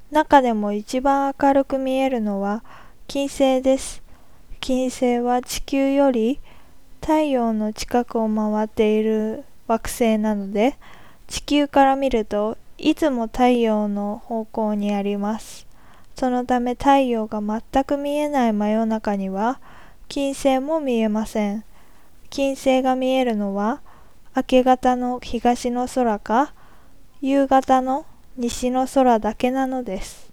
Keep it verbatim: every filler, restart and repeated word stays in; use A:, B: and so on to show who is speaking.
A: 中でも一番明るく見えるのは金星です。金星は地球より太陽の近くを回っている惑星なので、地球から見るといつも太陽の方向にあります。そのため太陽が全く見えない真夜中には金星も見えません。金星が見えるのは明け方の東の空か夕方の西の空だけなのです。